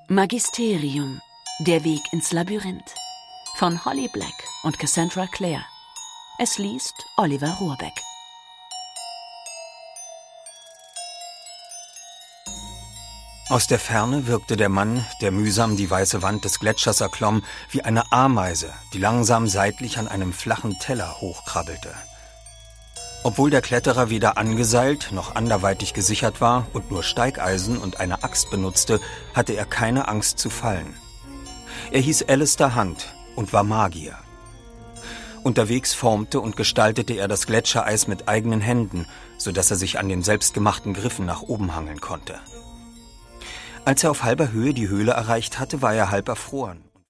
Magisterium – Der Weg ins Labyrinth von Holly Black und Cassandra Clare. Es liest Oliver Rohrbeck. Aus der Ferne wirkte der Mann, der mühsam die weiße Wand des Gletschers erklomm, wie eine Ameise, die langsam seitlich an einem flachen Teller hochkrabbelte. Obwohl der Kletterer weder angeseilt noch anderweitig gesichert war und nur Steigeisen und eine Axt benutzte, hatte er keine Angst zu fallen. Er hieß Alistair Hunt und war Magier. Unterwegs formte und gestaltete er das Gletschereis mit eigenen Händen, sodass er sich an den selbstgemachten Griffen nach oben hangeln konnte. Als er auf halber Höhe die Höhle erreicht hatte, war er halb erfroren.